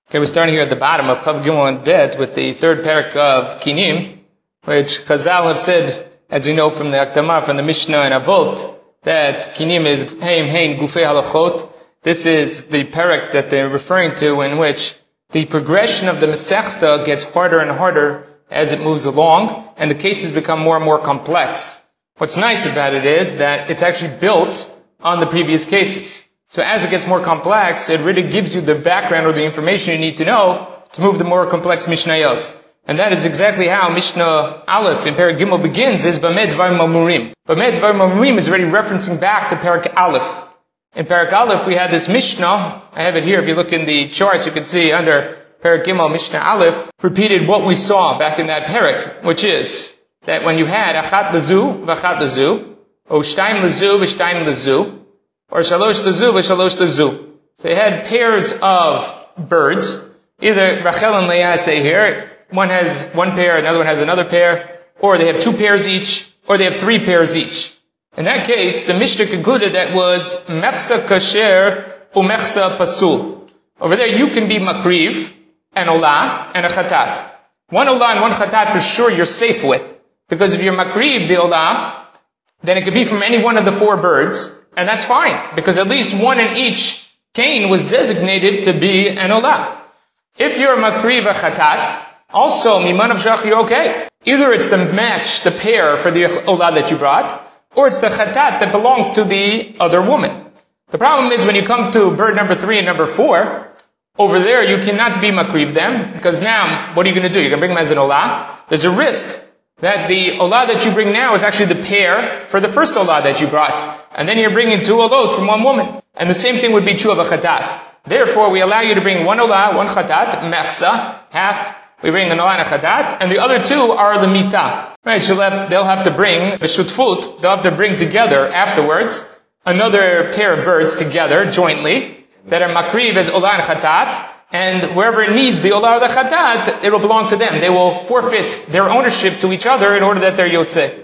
Okay, we're starting here at the bottom of Chav Gimel and Bet with the third parak of Kinim, which Chazal have said, as we know from the Akdama, from the Mishnah and Avot, that Kinim is Heim Hein Gufei Halachot. This is the parak that they're referring to, in which the progression of the Masechta gets harder and harder as it moves along, and the cases become more and more complex. What's nice about it is that it's actually built on the previous cases. So as it gets more complex, it really gives you the background or the information you need to know to move the more complex Mishnayot. And that is exactly how Mishnah Aleph in Parak Gimel begins, is Bamed Dvarim Amurim. Bamed Dvarim Amurim is already referencing back to Parak Aleph. In Parak Aleph we had this Mishnah, I have it here, if you look in the charts you can see under Parak Gimel Mishnah Aleph, repeated what we saw back in that Parak, which is that when you had Achat Lazu, Vachat Lazu, or Shtaim Lazu, V'Shtaim Lazu, or Shalosh Lazu, V'Shalosh Lazu. So they had pairs of birds, either Rachel and Leah say here, one has one pair, another one has another pair, or they have two pairs each, or they have three pairs each. In that case, the Mishnah concluded that was Mechsa Kasher Umechsa Pasul. Over there you can be Makriv, an Olah, and a Chatat. One Olah and one Chatat for sure you're safe with. Because if you're Makriv, the Olah, then it could be from any one of the four birds, and that's fine, because at least one in each cane was designated to be an Olah. If you're Makriv a Chatat, also Miman of Shach, you're okay. Either it's the match, the pair for the Olah that you brought, or it's the Chatat that belongs to the other woman. The problem is when you come to bird number 3 and number 4, over there you cannot be Makriv them, because now, what are you going to do? You're going to bring them as an Olah. There's a risk that the Olah that you bring now is actually the pair for the first Olah that you brought. And then you're bringing two Olot from one woman. And the same thing would be true of a Chatat. Therefore, we allow you to bring one Olah, one Chatat, Mechsa, half, we bring an Olah and a Chatat, and the other two are the Mita. Right, so they'll have to bring, the Shutfut, they'll have to bring together afterwards, another pair of birds together, jointly, that are Makriv as Olah and Chatat, and wherever it needs the Olah or the Chatat, it will belong to them. They will forfeit their ownership to each other in order that they're Yotzeh.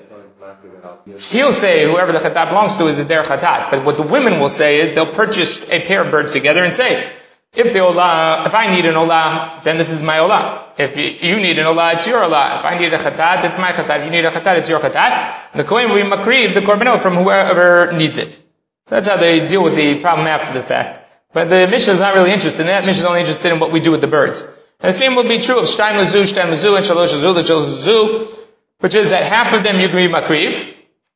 He'll say whoever the Chatat belongs to is their Chatat. But what the women will say is they'll purchase a pair of birds together and say, if I need an Olah, then this is my Olah. If you need an Olah, it's your Olah. If I need a Chatat, it's my Chatat. If you need a Chatat, it's your Chatat. The Kohen will be Makriv, the Korbanot, from whoever needs it. So that's how they deal with the problem after the fact. But the Mishnah is not really interested in that. Mishnah is only interested in what we do with the birds. And the same will be true of Shtaim Lazu, and Shalosh Lazu, Shalosh Lazu, which is that half of them you can be Makriv,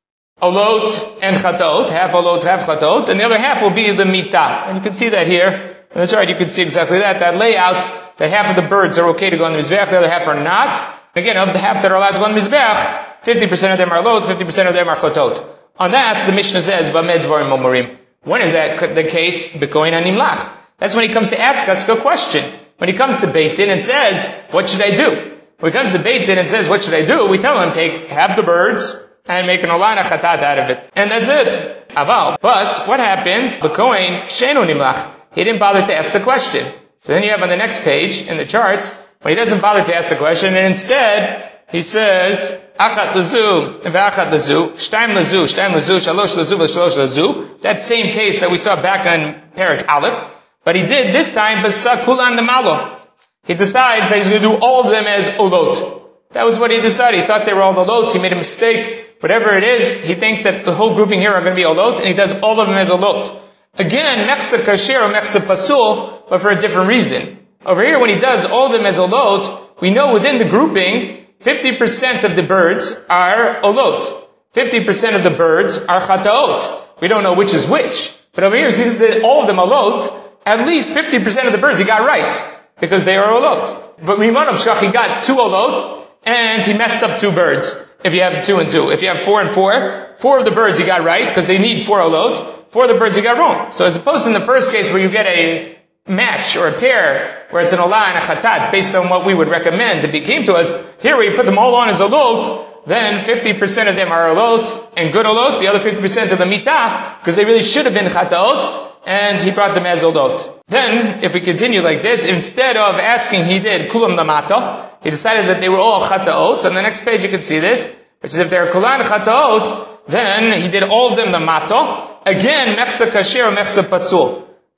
Olot and Chatot, half Olot, half Chatot, and the other half will be the Mita. And you can see that here. On the chart you can see exactly that layout, that half of the birds are okay to go on the Mizbeach, the other half are not. Again, of the half that are allowed to go on the Mizbeach, 50% of them are Olot, 50% of them are Chatot. On that, the Mishnah says, Bamed Dvarim Amurim. When is that the case? B'kohen animlach. That's when he comes to ask us a question. When he comes to Beit Din and says, what should I do? When he comes to Beit Din and says, what should I do? We tell him, have the birds and make an Olah and a Chatat out of it. And that's it. Aval. But what happens? B'kohen she'enu nimlach. He didn't bother to ask the question. So then you have on the next page in the charts, when he doesn't bother to ask the question, and instead he says, Achat Lazu, V'Achat Lazu, Shtaim Lazu, Shtaim Lazu, Shalosh Lazu, V'Shalosh Lazu. That same case that we saw back on Parak Aleph. But he did this time, B'Sa Kulan the Malo. He decides that he's going to do all of them as Olot. That was what he decided. He thought they were all Olot. He made a mistake. Whatever it is, he thinks that the whole grouping here are going to be Olot, and he does all of them as Olot. Again, Mechsa Kasher or Mechsa Pasul, but for a different reason. Over here, when he does all of them as Olot, we know within the grouping, 50% of the birds are Olot. 50% of the birds are Chataot. We don't know which is which. But over here, since all of them Olot, at least 50% of the birds he got right. Because they are Olot. But Miman of Shach, he got 2 Olot, and he messed up 2 birds. If you have 2 and 2. If you have 4 and 4, 4 of the birds he got right, because they need 4 Olot. 4 of the birds he got wrong. So as opposed to in the first case where you get a match or a pair where it's an Olah and a Chatat based on what we would recommend if he came to us, here we put them all on as Olot, then 50% of them are Olot and good Olot, the other 50% of the Mita, because they really should have been Chataot, and he brought them as Olot. Then, if we continue like this, instead of asking, he did Kulam Lamata, he decided that they were all Chataot. On the next page you can see this, which is if they're Kulan Chataot, then he did all of them the Mato. Again, Mechsa Kasher or Mechsa Pasul.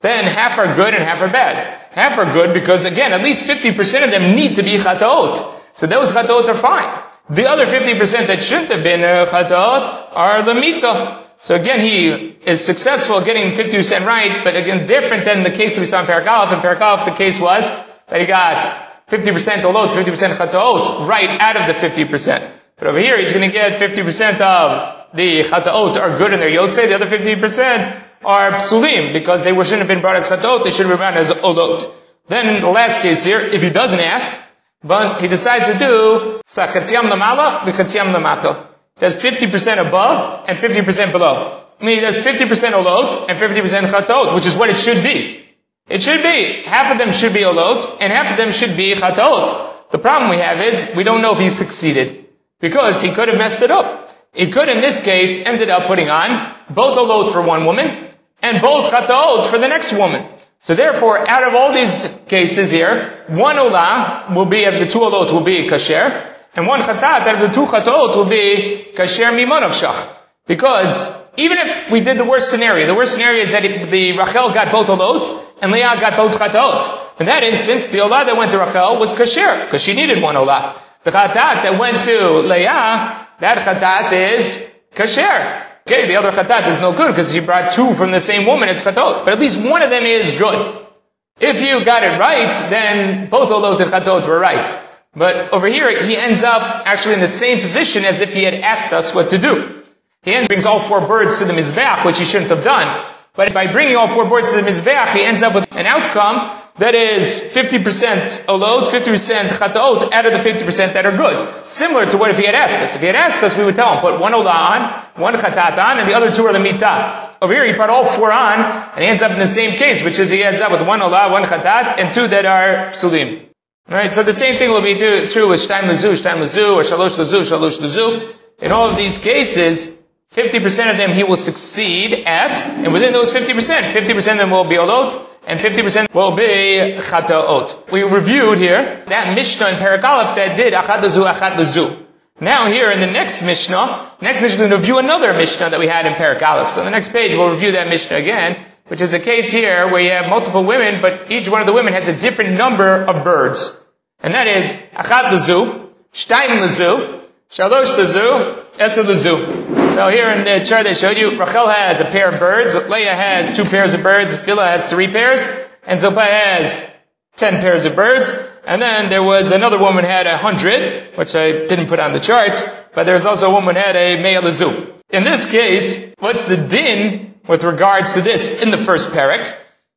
then half are good and half are bad. Half are good because, again, at least 50% of them need to be chataot. So those chataot are fine. The other 50% that shouldn't have been chataot are the mita. So again, he is successful getting 50% right, but again, different than the case that we saw in Perek Aleph. In Perek Aleph, the case was that he got 50% olot, 50% chataot, right out of the 50%. But over here, he's going to get 50% of the chataot are good in their yotzei, the other 50% are psulim, because they shouldn't have been brought as chataot, they should have been brought as olot. Then in the last case here, if he doesn't ask, but he decides to do chatziam lamala v'chatziam lamato. He does 50% above and 50% below. I mean, he does 50% olot and 50% chataot, which is what it should be. It should be. Half of them should be olot and half of them should be chataot. The problem we have is we don't know if he succeeded, because he could have messed it up. He could, in this case, ended up putting on both olot for one woman and both chataot for the next woman. So therefore, out of all these cases here, one olah will be, of the two olot will be kasher, and one chatat out of the two chataot will be kasher mimon of shach. Because even if we did the worst scenario is that the Rachel got both olot and Leah got both chataot. In that instance, the olah that went to Rachel was kasher, because she needed one olah. The chatat that went to Leah, that chatat is kasher. Okay, the other chatat is no good because she brought two from the same woman, it's chatot. But at least one of them is good. If you got it right, then both olot and chatot were right. But over here, he ends up actually in the same position as if he had asked us what to do. He brings all four birds to the mizbeach, which he shouldn't have done. But by bringing all four birds to the mizbeach, he ends up with an outcome that is 50% olot, 50% chataot out of the 50% that are good. Similar to what if he had asked us. If he had asked us, we would tell him, put one olah on, one chatat on, and the other two are the mitah. Over here, he put all four on, and he ends up in the same case, which is he ends up with one olah, one chatat, and two that are psulim. Alright, so the same thing will be true with shtaim lezu, or shalosh lezu. In all of these cases, 50% of them he will succeed at, and within those 50% of them will be olot, and 50% will be chataot. We reviewed here that Mishnah in Perek Aleph that did achat lezu. Now here in the next Mishnah, we're going to review another Mishnah that we had in Perek Aleph. So on the next page we'll review that Mishnah again, which is a case here where you have multiple women, but each one of the women has a different number of birds. And that is achat lezu, shtaim lezu, shalosh lezu, esed lezu. So here in the chart they showed you, Rachel has a pair of birds, Leah has 2 pairs of birds, Bilhah has 3 pairs, and Zilpah has 10 pairs of birds. And then there was another woman had 100, which I didn't put on the chart, but there's also a woman had a mea lezu. In this case, what's the din with regards to this in the first parak?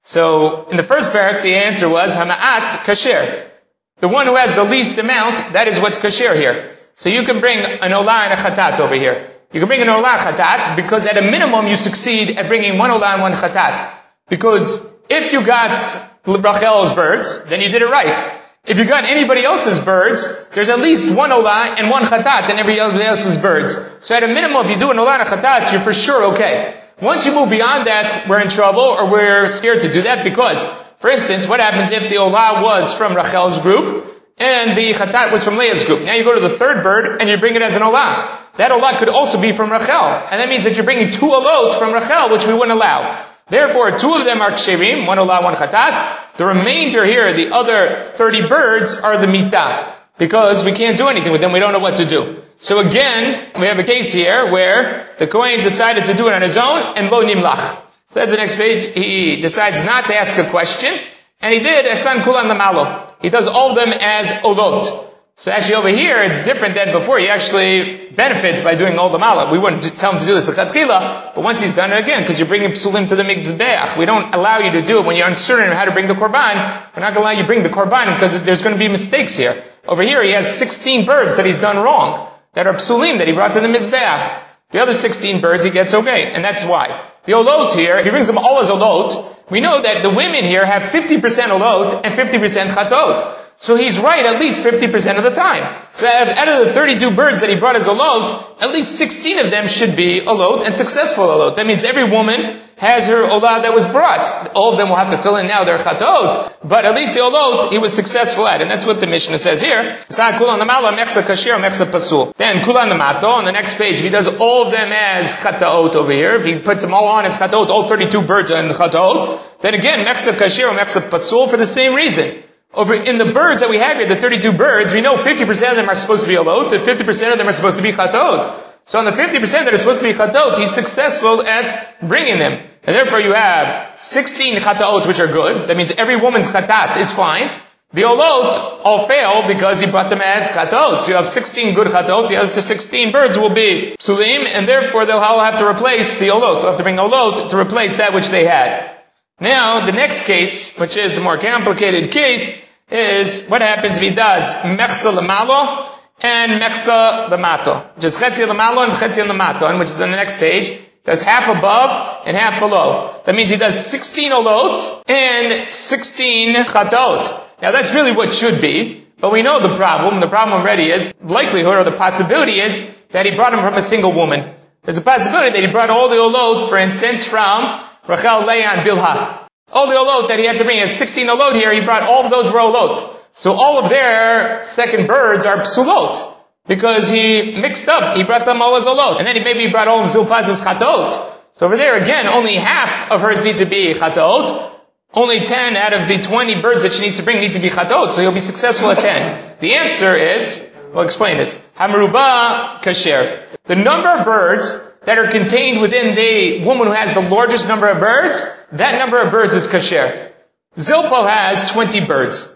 So in the first parak, the answer was hama'at kasher. The one who has the least amount, that is what's kasher here. So you can bring an olah and a chatat over here. You can bring an olah chatat because at a minimum you succeed at bringing one olah and one chatat. Because if you got Rachel's birds, then you did it right. If you got anybody else's birds, there's at least one olah and one chatat than everybody else's birds. So at a minimum, if you do an olah and a chatat, you're for sure okay. Once you move beyond that, we're in trouble or we're scared to do that because, for instance, what happens if the olah was from Rachel's group and the chatat was from Leah's group? Now you go to the third bird and you bring it as an olah. That olah could also be from Rachel. And that means that you're bringing 2 olot from Rachel, which we wouldn't allow. Therefore, 2 of them are ksherim, one olah, one chatat. The remainder here, the other 30 birds, are the mitah. Because we can't do anything with them, we don't know what to do. So again, we have a case here where the Kohen decided to do it on his own, and lo nimlach. So that's the next page. He decides not to ask a question, and he did esan kulan lamalo. He does all of them as olot. So actually over here, it's different than before. He actually benefits by doing all the malach. We wouldn't tell him to do this lechatchila, but once he's done it again, because you're bringing psulim to the mizbeach, we don't allow you to do it when you're uncertain of how to bring the korban. We're not going to allow you to bring the korban because there's going to be mistakes here. Over here, he has 16 birds that he's done wrong, that are psulim that he brought to the mizbeach. The other 16 birds he gets okay, and that's why. The olot here, if he brings them all as olot, we know that the women here have 50% olot and 50% chatot. So he's right at least 50% of the time. So out of the 32 birds that he brought as olot, at least 16 of them should be olot and successful olot. That means every woman has her olah that was brought. All of them will have to fill in now their chatot, but at least the olot he was successful at, and that's what the Mishnah says here. Then kulan namato, on the next page, if he does all of them as chataot over here, if he puts them all on as chataot, all 32 birds are in the chataot, then again, meksa kashir or meksa pasul for the same reason. Over in the birds that we have here, the 32 birds, we know 50% of them are supposed to be olot, and 50% of them are supposed to be chatot. So on the 50% that are supposed to be chatot, he's successful at bringing them. And therefore you have 16 chataot which are good. That means every woman's chatat is fine. The olot all fail because he brought them as chatot. So you have 16 good chatot, the other 16 birds will be psulim, and therefore they'll all have to replace the olot. They'll have to bring olot to replace that which they had. Now, the next case, which is the more complicated case, is what happens if he does mechsa lemalo and mechsa lemato. Just chetzi lemalo and chetzi lemato, which is on the next page. Does half above and half below. That means he does 16 olot and 16 chatot. Now that's really what should be, but we know the problem. The problem already is, likelihood or the possibility is that he brought them from a single woman. There's a possibility that he brought all the olot, for instance, from Rachel, Leah, and Bilhah. All the olot that he had to bring, he has 16 olot here, he brought all of those were olot. So all of their second birds are psulot, because he mixed up, he brought them all as olot. And then maybe he brought all of Zilpah's as chatot. So over there again, only half of hers need to be chatot. Only 10 out of the 20 birds that she needs to bring need to be chatot, so he'll be successful at 10. The answer is, we'll explain this, Hamruba kasher. The number of birds that are contained within the woman who has the largest number of birds, that number of birds is kasher. Zilpah has 20 birds.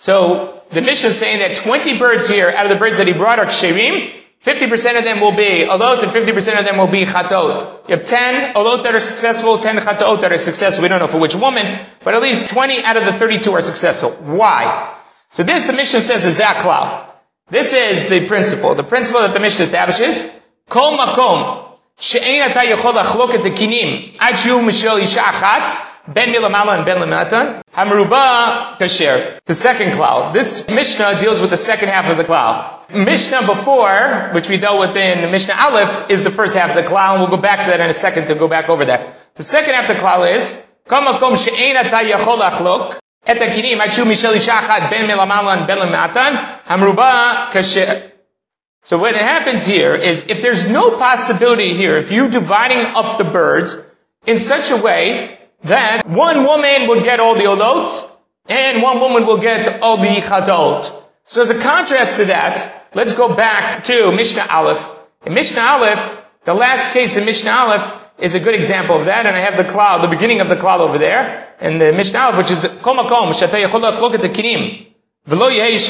So the Mishnah is saying that 20 birds here out of the birds that he brought are ksherim. 50% of them will be olot and 50% of them will be chatot. You have 10 olot that are successful, 10 chatot that are successful. We don't know for which woman, but at least 20 out of the 32 are successful. Why? So this, the Mishnah says, is zaklau. This is the principle. The principle that the Mishnah establishes, kol makom she'ein ata yochol lachlok et hakinim ad shehu mishel isha achat ben milamala and ben lematan hamruba kasher. The second klal. This Mishnah deals with the second half of the klal. Mishnah before, which we dealt with in Mishnah Aleph, is the first half of the klal, and we'll go back to that in a second to go back over that. The second half of the klal is kol makom she'ein ata yochol lachlok et hakinim ad shehu mishel isha achat ben milamala and ben lematan hamruba kasher. So what happens here is, if there's no possibility here, if you're dividing up the birds in such a way that one woman would get all the olot and one woman will get all the chatot. So as a contrast to that, let's go back to Mishnah Aleph. In Mishnah Aleph, the last case in Mishnah Aleph is a good example of that, and I have the klal, the beginning of the klal over there, and the Mishnah Aleph, which is kol makom she'ata yochol lachlok et hakinim. In this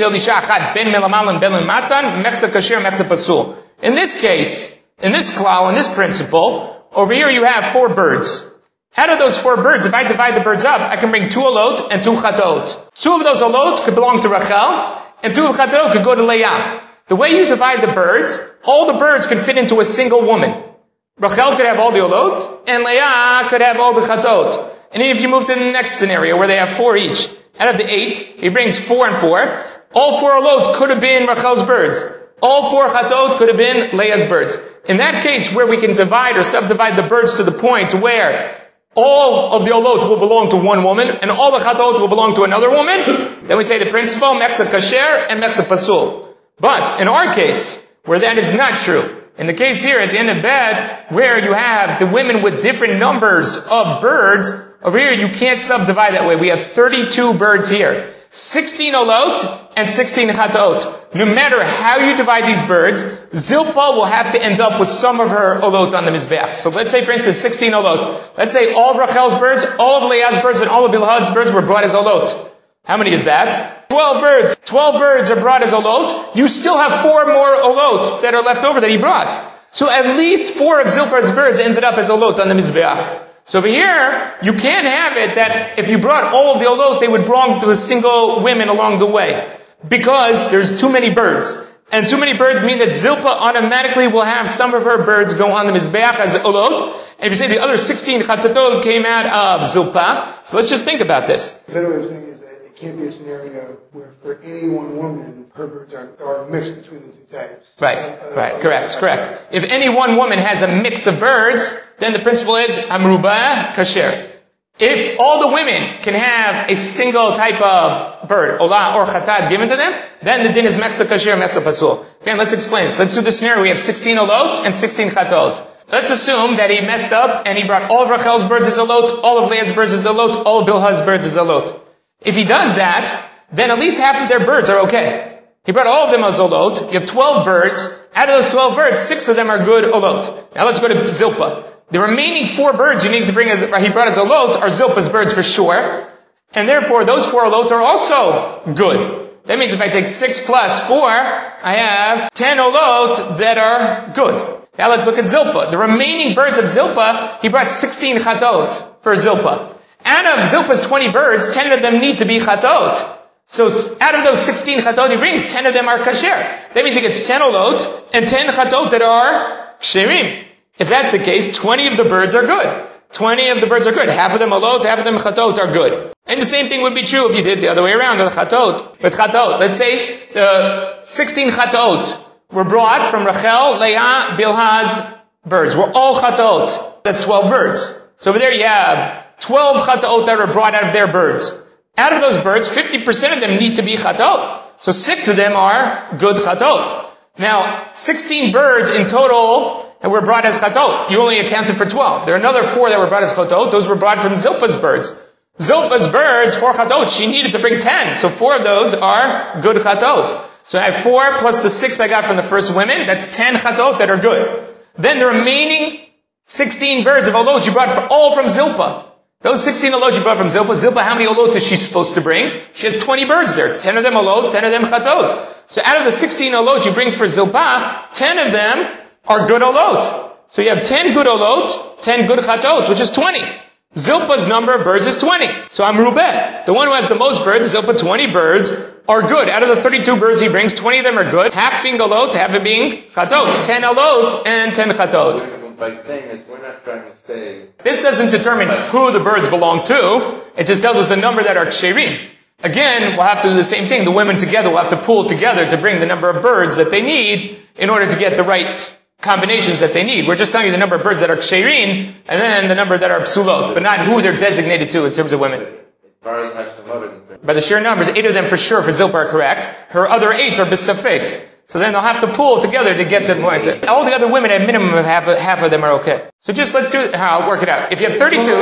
case, in this klal, in this principle, over here you have 4 birds. Out of those 4 birds, if I divide the birds up, I can bring 2 olot and 2 chatot. 2 of those olot could belong to Rachel, and 2 of chatot could go to Leah. The way you divide the birds, all the birds could fit into a single woman. Rachel could have all the olot, and Leah could have all the chatot. And then if you move to the next scenario, where they have 4 each, out of the 8, he brings 4 and 4. All 4 olot could have been Rachel's birds. All 4 chatot could have been Leah's birds. In that case, where we can divide or subdivide the birds to the point where all of the olot will belong to one woman and all the chatot will belong to another woman, then we say the principle, meksa kasher and meksa pasul. But in our case, where that is not true, in the case here at the end of Bet, where you have the women with different numbers of birds, over here you can't subdivide that way. We have 32 birds here. 16 olot and 16 chatot. No matter how you divide these birds, Zilpah will have to end up with some of her olot on the mizbeach. So let's say, for instance, 16 olot. Let's say all of Rachel's birds, all of Leah's birds, and all of Bilhah's birds were brought as olot. How many is that? 12 birds. 12 birds are brought as olot. You still have 4 more olot that are left over that he brought. So at least 4 of Zilpah's birds ended up as olot on the mizbeach. So over here, you can't have it that if you brought all of the olot, they would belong to a single women along the way. Because there's too many birds. And too many birds mean that Zilpah automatically will have some of her birds go on the mizbeach as olot. And if you say the other 16 chatatot came out of Zilpah, so let's just think about this. The better way of saying is that it can't be a scenario where for any one woman, her birds are mixed between the two types. Right, correct. If any one woman has a mix of birds, then the principle is Amruba Kasher. If all the women can have a single type of bird, Olah or Chatat, given to them, then the din is Mechsa Kasher, Mechsa Pasul. Okay, let's explain this. Let's do the scenario. We have 16 Olot and 16 Chatot. Let's assume that he messed up and he brought all of Rachel's birds as a lot, all of Leah's birds as a lot, all of Bilhah's birds as a lot. If he does that, then at least half of their birds are okay. He brought all of them as a lot. You have 12 birds. Out of those 12 birds, 6 of them are good olot. Now let's go to Zilpah. The remaining 4 birds you need to bring as, he brought as olot are Zilpah's birds for sure. And therefore, those 4 olot are also good. That means if I take 6 plus 4, I have 10 olot that are good. Now let's look at Zilpah. The remaining birds of Zilpah, he brought 16 chatot for Zilpah. Out of Zilpah's 20 birds, 10 of them need to be chatot. So out of those 16 chatot he brings, 10 of them are kasher. That means he gets 10 olot and 10 chatot that are ksherim. If that's the case, 20 of the birds are good. 20 of the birds are good. Half of them olot, half of them chatot are good. And the same thing would be true if you did the other way around with chatot. With chatot, let's say the 16 chatot were brought from Rachel, Leah, Bilhah's birds. We're all chatot. That's 12 birds. So over there you have 12 chatot that are brought out of their birds. Out of those birds, 50% of them need to be chatot. So 6 of them are good chatot. Now, 16 birds in total that were brought as chatot. You only accounted for 12. There are another 4 that were brought as chatot. Those were brought from Zilpah's birds. Zilpah's birds, 4 chatot. She needed to bring 10. So 4 of those are good chatot. So I have 4 plus the 6 I got from the first women. That's 10 chatot that are good. Then the remaining 16 birds of olot you brought all from Zilpah. Those 16 olot you brought from Zilpah. Zilpah, how many olot is she supposed to bring? She has 20 birds there. 10 of them olot, 10 of them chatot. So out of the 16 olot you bring for Zilpah, 10 of them are good olot. So you have 10 good olot, 10 good chatot, which is 20. Zilpah's number of birds is 20. So I'm Rubeh. The one who has the most birds, Zilpah, 20 birds are good. Out of the 32 birds he brings, 20 of them are good. Half being olot, half it being chatot. 10 olot and 10 chatot. By saying this, we're not trying to say... This doesn't determine who the birds belong to. It just tells us the number that are ksherim. Again, we'll have to do the same thing. The women together will have to pool together to bring the number of birds that they need in order to get the right combinations that they need. We're just telling you the number of birds that are ksherim, and then the number that are psulot, but not who they're designated to in terms of women. By the sheer numbers, 8 of them for sure for Zilpah are correct. Her other 8 are besafek. So then they'll have to pool together to get the points. All the other women at minimum of half of them are okay. So just let's do it, I'll work it out. If you have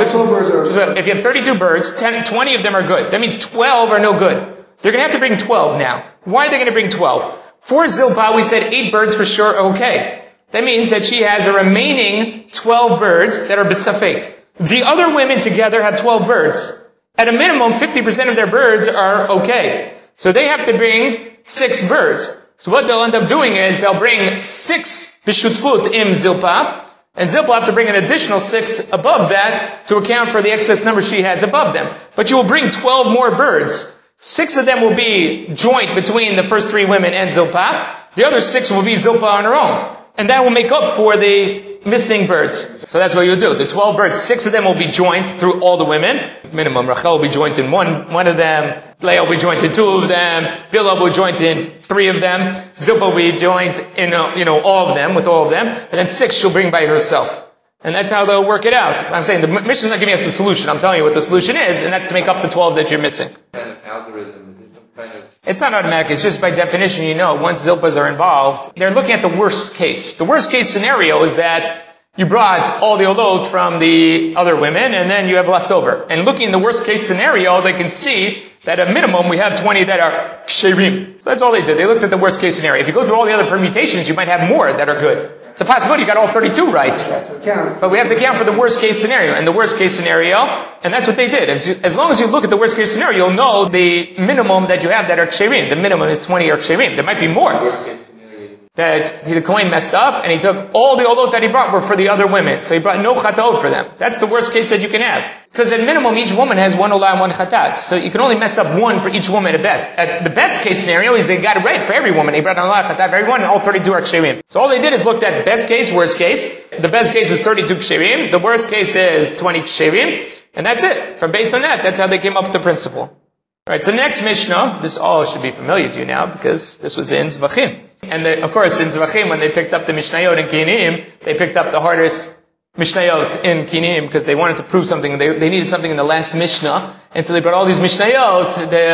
32 birds, 20 of them are good. That means 12 are no good. They're going to have to bring 12 now. Why are they going to bring 12? For Zilpah, we said 8 birds for sure are okay. That means that she has a remaining 12 birds that are besafek. The other women together have 12 birds. At a minimum, 50% of their birds are okay. So they have to bring 6 birds. So what they'll end up doing is they'll bring 6 b'shutfut im Zilpah, and Zilpah will have to bring an additional 6 above that to account for the excess number she has above them. But you will bring 12 more birds. 6 of them will be joint between the first 3 women and Zilpah. The other 6 will be Zilpah on her own. And that will make up for the missing birds. So that's what you'll do. The 12 birds, 6 of them will be joined through all the women. Minimum. Rachel will be joined in one of them. Leah will be joined in 2 of them. Bilhah will be joined in 3 of them. Zilpah will be joined in, all of them, with all of them. And then 6 she'll bring by herself. And that's how they'll work it out. I'm saying the Mishnah is not giving us the solution. I'm telling you what the solution is, and that's to make up the 12 that you're missing. Kind of algorithm, is it some kind of... It's not automatic. It's just by definition, once Zilpahs are involved, they're looking at the worst case. The worst case scenario is that you brought all the olot from the other women, and then you have left over. And looking in the worst case scenario, they can see that at minimum we have 20 that are ksherim. So that's all they did. They looked at the worst case scenario. If you go through all the other permutations, you might have more that are good. It's a possibility you got all 32 right. But we have to account for the worst case scenario. And the worst case scenario, and that's what they did. As long as you look at the worst case scenario, you'll know the minimum that you have that are ksherim. The minimum is 20 are ksherim. There might be more. Worst case scenario. That the Kohen messed up, and he took all the olot that he brought were for the other women. So he brought no chatot for them. That's the worst case that you can have. Because at minimum, each woman has 1 olah and 1 chatat. So you can only mess up 1 for each woman at best. At the best case scenario is they got it right for every woman. They brought an olah and chatat for everyone, and all 32 are ksherim. So all they did is looked at best case, worst case. The best case is 32 ksherim. The worst case is 20 ksherim. And that's it. From based on that, that's how they came up with the principle. Alright, so next Mishnah, this all should be familiar to you now because this was in Zvachim. And of course in Zvachim, when they picked up the Mishnayot in Kinim, they picked up the hardest Mishnayot in Kinim because they wanted to prove something. They needed something in the last Mishnah. And so they brought all these Mishnayot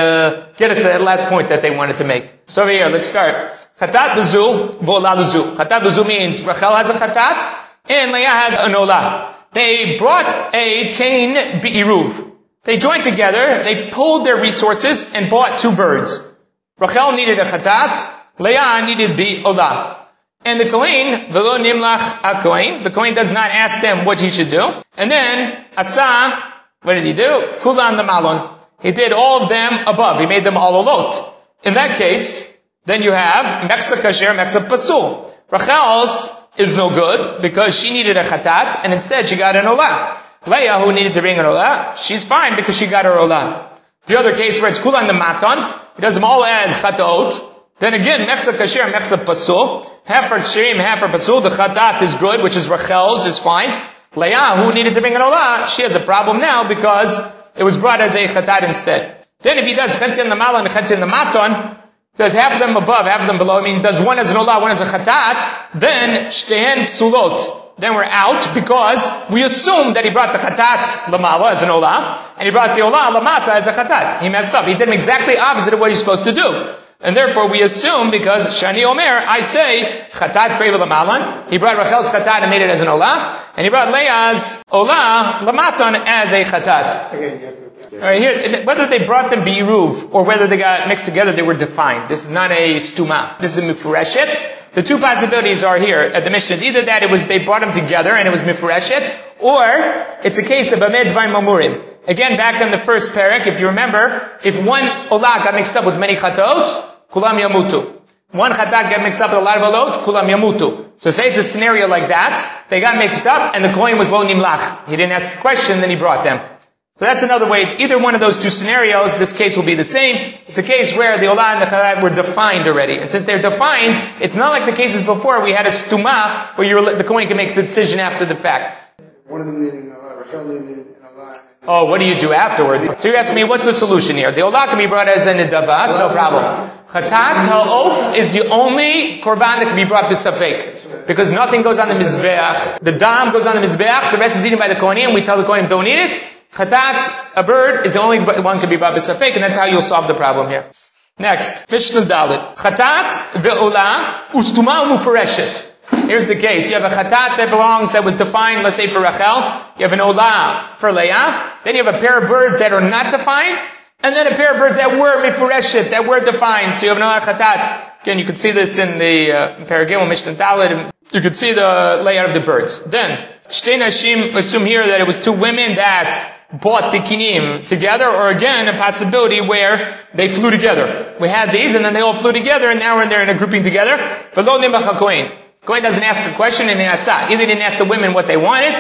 to get us to that last point that they wanted to make. So over here, let's start. Chatat duzu, vo'olah duzu. Chatat duzu means Rachel has a chatat and Leah has an olah. They brought a kain bi'iruv. They joined together, they pooled their resources and bought two birds. Rachel needed a chatat, Leah needed the olah. And the Kohen, velo nimlach ha-Kohen, the Kohen does not ask them what he should do. And then, Asa, what did he do? Kulan the malon. He did all of them above. He made them all olot. In that case, then you have meksa kasher, meksa pasul. Rachel's is no good because she needed a chatat and instead she got an olah. Leah, who needed to bring an olah, she's fine because she got her olah. The other case where it's kulan the maton, he does them all as chatot. Then again, meksa kasher, meksa pasul. Half for kshirim, half for pasul. The chatat is good, which is Rachel's, is fine. Leah, who needed to bring an olah, she has a problem now because it was brought as a chatat instead. Then if he does chetzi the malon and chetzi the maton, does half of them above, half of them below, I mean, does one as an olah, one as a chatat, then shtehen psulot. Then we're out because we assume that he brought the chatat lamala as an olah, and he brought the olah lamata as a chatat. He messed up. He did exactly opposite of what he's supposed to do. And therefore we assume, because Shani Omer, I say, chatat kreva lamalan, he brought Rachel's chatat and made it as an olah, and he brought Leah's olah lamatan as a chatat. Again, you have to. Alright, here, whether they brought them bi'ruv, or whether they got mixed together, they were defined. This is not a stuma. This is a mifureshet. The two possibilities are here at the Mishnah. It's either that it was, they brought them together and it was mifureshet, or it's a case of amed dvarim mamurim. Again, back in the first parak, if you remember, if one olah got mixed up with many chatot, kulam yamutu. One chatat got mixed up with a lot of olot, kulam yamutu. So say it's a scenario like that, they got mixed up and the kohen was lo nimlach. He didn't ask a question, then he brought them. So that's another way. Either one of those two scenarios, this case will be the same. It's a case where the olah and the chatat were defined already. And since they're defined, it's not like the cases before we had a stuma where the kohen can make the decision after the fact. One of them needed an olah, Rachel needed an olah. Oh, what do you do afterwards? So you're asking me, what's the solution here? The olah can be brought as an nedava, so no problem. Chatat ha'of is the only korban that can be brought b'safek. Because nothing goes on the mizbeach. The dam goes on the mizbeach, the rest is eaten by the kohanim, and we tell the kohanim don't eat it. Chatat, a bird, is the only one can be brought b'safek, and that's how you'll solve the problem here. Next, Mishnah Dalet. Chatat ve'olah ustuma umufureshet. Here's the case. You have a chatat that was defined, let's say for Rachel. You have an olah for Leah. Then you have a pair of birds that are not defined. And then a pair of birds that were mifureshet, that were defined. So you have an olah chatat. Again, you can see this in the Paragimel Mishnah Dalet. You could see the layout of the birds. Then, Shtei Nashim, assume here that it was two women that bought the kinim together, or again, a possibility where they flew together. We had these, and then they all flew together, and now they're in a grouping together. V'lo nimlach ha-Kohen. Kohen doesn't ask a question, and he asks, either didn't ask the women what they wanted,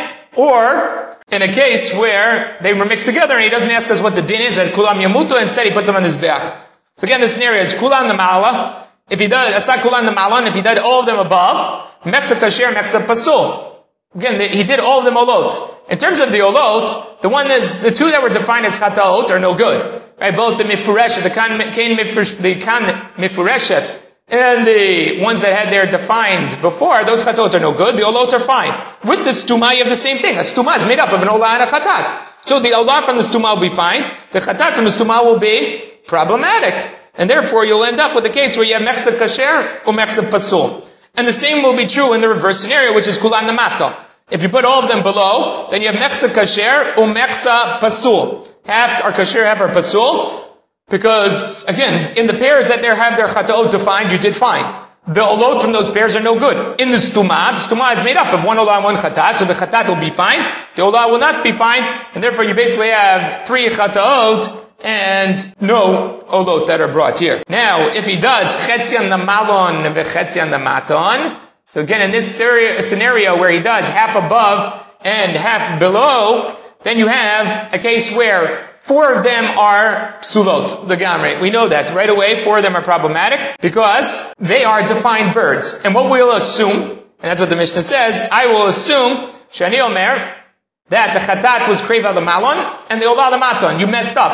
or in a case where they were mixed together, and he doesn't ask us what the din is, at kulam yamutu, instead he puts them on his beach. So again, the scenario is kulam the mala. If he does, asa kulam the malon, if he did all of them above, meksa kasher, meksa pasul. Again, he did all of them olot. In terms of the olot, the two that were defined as chataot are no good. Right? Both the mifureshet, the kan mifureshet, and the ones that had their defined before, those chatot are no good. The olot are fine. With the stuma, you have the same thing. A stuma is made up of an olah and a chatat. So the olah from the stuma will be fine. The chatat from the stuma will be problematic. And therefore, you'll end up with a case where you have meksa kasher or meksa pasul. And the same will be true in the reverse scenario, which is kulan namato. If you put all of them below, then you have meksa kasher or meksa pasul. Half are kasher, half are pasul. Because, again, in the pairs that have their chataot defined, you did fine. The olot from those pairs are no good. In the stuma is made up of one olah and one chatat, so the chatat will be fine, the olah will not be fine, and therefore you basically have 3 chataot and no olot that are brought here. Now, if he does chetzian the malon v'chetzian the maton, so again, in this scenario where he does half above and half below, then you have a case where 4 of them are psulot, the gamre. We know that right away. 4 of them are problematic because they are defined birds. And what we'll assume, and that's what the Mishnah says, I will assume, Shani Omer, that the chatat was kreva the malon and the olah the maton. You messed up.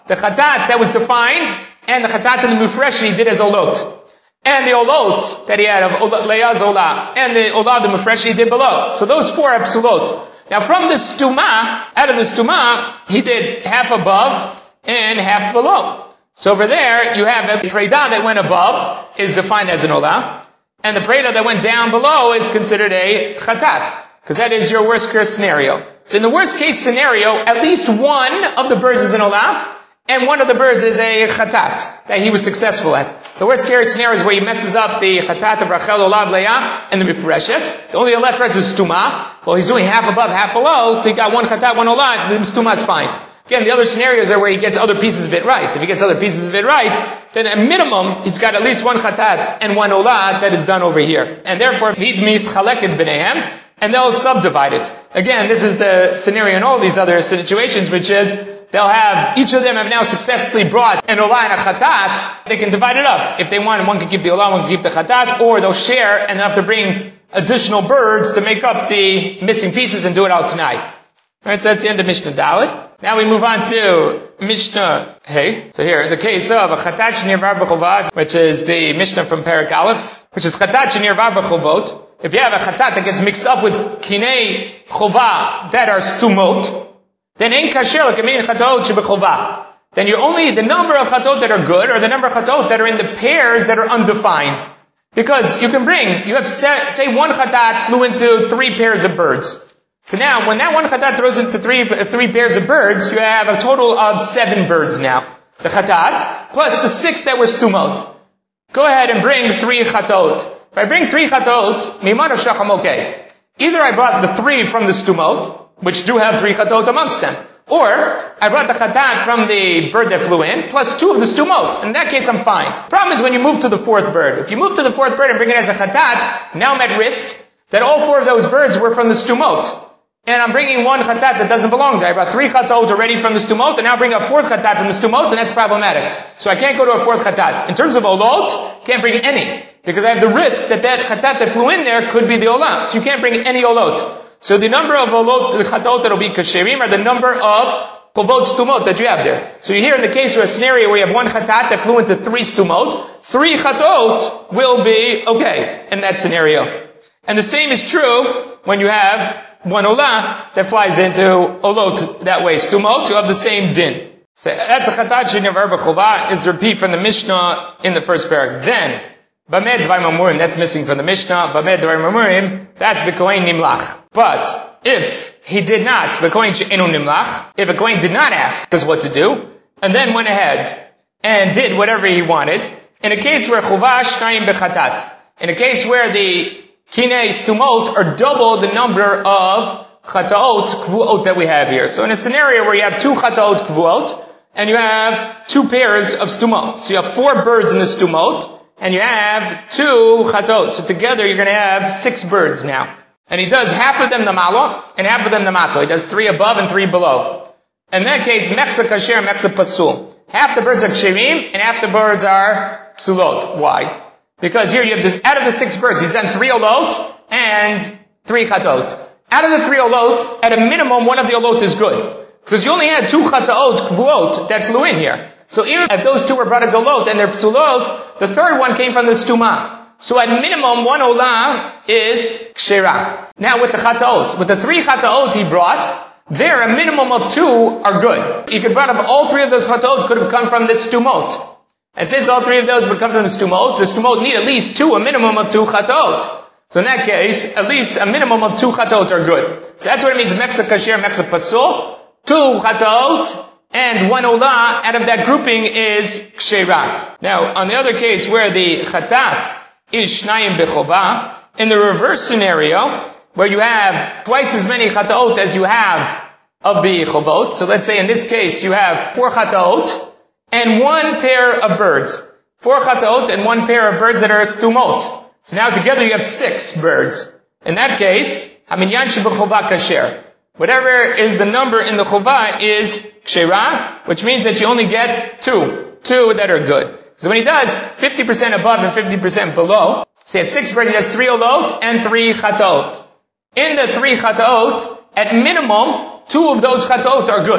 the chatat that was defined, and the chatat and the mufresh he did as olot. And the olot that he had of Leah's olah, and the olah of the mufresh he did below. So those 4 are psulot. Now from the stuma, out of the stuma, he did half above and half below. So over there, you have the preda that went above is defined as an olah, and the preda that went down below is considered a chatat, because that is your worst case scenario. So in the worst case scenario, at least one of the birds is an olah, and one of the birds is a chatat that he was successful at. The worst case scenario is where he messes up the chatat of Rachel, olah of Leah, and the mifreshet. The only left rest is stuma. Well, he's doing half above, half below, so he got one chatat, one olah, the stuma is fine. Again, the other scenarios are where he gets other pieces of it right. If he gets other pieces of it right, then at minimum, he's got at least one chatat and one olah that is done over here. And therefore, v'itmit chaleket b'neihem, and they'll subdivide it. Again, this is the scenario in all these other situations, which is, they'll have, each of them have now successfully brought an olah and a chatat, they can divide it up. If they want, one can keep the olah, one can keep the chatat, or they'll share and they'll have to bring additional birds to make up the missing pieces and do it out tonight. Alright, so that's the end of Mishnah Daled. Now we move on to Mishnah Hey. So here, the case of a chatat shenirvar b'chovot, which is the Mishnah from Perek Aleph, which is chatat shenirvar b'chovot. If you have a chatat that gets mixed up with kinei chova that are stumot, then ein kasher l'kamin chatot shebechova. Then you're only the number of chatot that are good, or the number of chatot that are in the pairs that are undefined. Because you have, say one chatat flew into 3 pairs of birds. So now, when that one chatat throws into three pairs of birds, you have a total of 7 birds now. The chatat, plus the 6 that were stumot. Go ahead and bring 3 chatot. If I bring 3 chatot, mimad of shacham okay. Either I brought the 3 from the stumot, which do have 3 chatot amongst them, or I brought the chatat from the bird that flew in, plus 2 of the stumot. In that case, I'm fine. Problem is when you move to the 4th bird. If you move to the 4th bird and bring it as a chatat, now I'm at risk that all 4 of those birds were from the stumot. And I'm bringing one chatat that doesn't belong there. I brought 3 chatot already from the stumot, and now bring a 4th chatat from the stumot, and that's problematic. So I can't go to a 4th chatat. In terms of olot, can't bring any, because I have the risk that chatat that flew in there could be the olah. So you can't bring any olot. So the number of olot, the chatot that will be kasherim, are the number of chovot stumot that you have there. So here in the case of a scenario where you have one chatat that flew into 3 stumot, 3 chatot will be okay in that scenario. And the same is true when you have one olah that flies into olot that way. Stumot, you have the same din. So that's a chatat shenirvar b'chovah, is the repeat from the Mishnah in the first parak. Then, Bamed Dvarim Amurim, that's missing from the Mishnah. Bamed Dvarim Amurim, that's B'kohen Nimlach. But, if he did not, B'kohen She'enu Nimlach, if a kohen did not ask us what to do, and then went ahead and did whatever he wanted, in a case where Chovah Shnayim B'chatat, in a case where the kinei stumot are double the number of chataot kvuot that we have here. So in a scenario where you have 2 chataot kvuot, and you have 2 pairs of stumot. So you have 4 birds in the stumot, and you have 2 chataot. So together you're going to have 6 birds now. And he does half of them the malo, and half of them the mato. He does 3 above and 3 below. In that case, mechsa kasher, mechsa pasul. Half the birds are ksherim, and half the birds are psulot. Why? Because here you have this, out of the 6 birds, he's done 3 olot and 3 chatot. Out of the 3 olot, at a minimum, one of the olot is good. Because you only had 2 chataot, kvuot, that flew in here. So even if those 2 were brought as olot and they're psulot, the 3rd one came from the stuma. So at minimum, 1 olah is kshera. Now with the chataot, with the 3 chataot he brought, there a minimum of 2 are good. You could brought up all 3 of those chataot could have come from this stumot. And since all 3 of those would come from the stumot need at least 2, a minimum of 2 chatot. So in that case, at least a minimum of 2 chatot are good. So that's what it means, mechsa kasher, mechsa pasul. 2 chatot and 1 olah out of that grouping is kshera. Now, on the other case where the chatat is shnayim b'chovah, in the reverse scenario, where you have twice as many chataot as you have of the chovot. So let's say in this case you have 4 chataot, and 1 pair of birds. 4 chataot and 1 pair of birds that are stumot. So now together you have 6 birds. In that case, haminyan shebechova kasher. Whatever is the number in the chovah is kshera, which means that you only get 2 that are good. So when he does 50% above and 50% below, so he has 6 birds, he has 3 olot and 3 chataot. In the 3 chataot, at minimum, 2 of those chataot are good.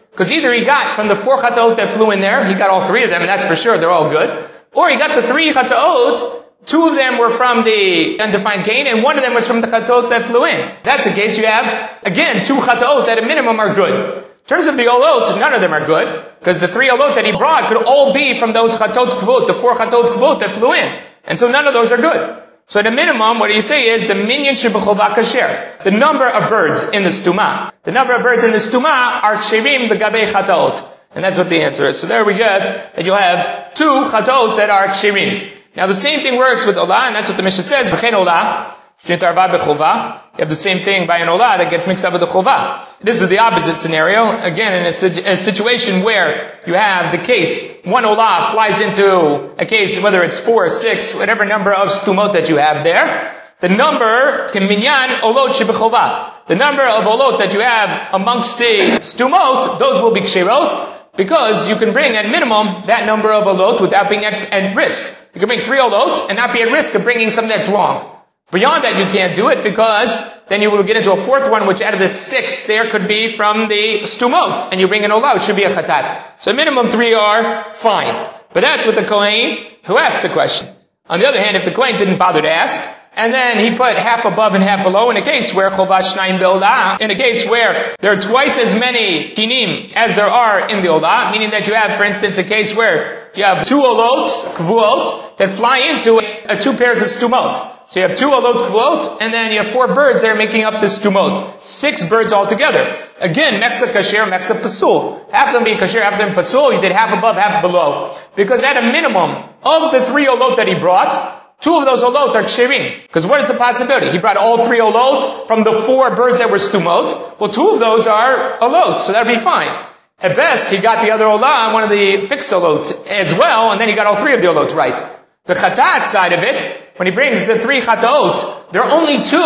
Because either he got from the 4 chataot that flew in there, he got all 3 of them, and that's for sure, they're all good. Or he got the 3 chataot, 2 of them were from the undefined gain, and 1 of them was from the chataot that flew in. If that's the case, you have, again, 2 chataot that at minimum are good. In terms of the olot, none of them are good, because the 3 olot that he brought could all be from those chatot kvot, the 4 chatot kvot that flew in. And so none of those are good. So at a minimum, what you say is the minyan shebechova kasher, the number of birds in the stuma. The number of birds in the stuma are ksherim the gabei chataot. And that's what the answer is. So there we get that you'll have 2 chataot that are ksherim. Now the same thing works with olah, and that's what the Mishnah says, v'chein olah. You have the same thing by an olah that gets mixed up with the chovah. This is the opposite scenario. Again, in a situation where you have the case, 1 olah flies into a case, whether it's 4 or 6, whatever number of stumot that you have there, the number, minyan olot shebechovah. The number of olot that you have amongst the stumot, those will be ksherot, because you can bring at minimum that number of olot without being at risk. You can bring 3 olot and not be at risk of bringing something that's wrong. Beyond that, you can't do it because then you will get into a 4th one, which out of the 6 there could be from the stumot, and you bring an olah, it should be a chatat. So minimum 3 are fine. But that's what the Kohen who asked the question. On the other hand, if the Kohen didn't bother to ask, and then he put half above and half below in a case where chovah shnayim be'olah, in a case where there are twice as many kinim as there are in the olah, meaning that you have, for instance, a case where you have 2 olot, kvuot, that fly into 2 pairs of stumot. So you have 2 olot kvot, and then you have 4 birds that are making up the stumot. 6 birds altogether. Again, mechsa kasher, mechsa pasul. Half of them being kasher, half of them pasul. You did half above, half below. Because at a minimum of the 3 olot that he brought, 2 of those olot are ksherim. Because what is the possibility? He brought all 3 olot from the 4 birds that were stumot. Well, 2 of those are olot, so that'd be fine. At best, he got the other olah, one of the fixed olot as well, and then he got all 3 of the olot right. The chatat side of it, when he brings the 3 chataot, there are only 2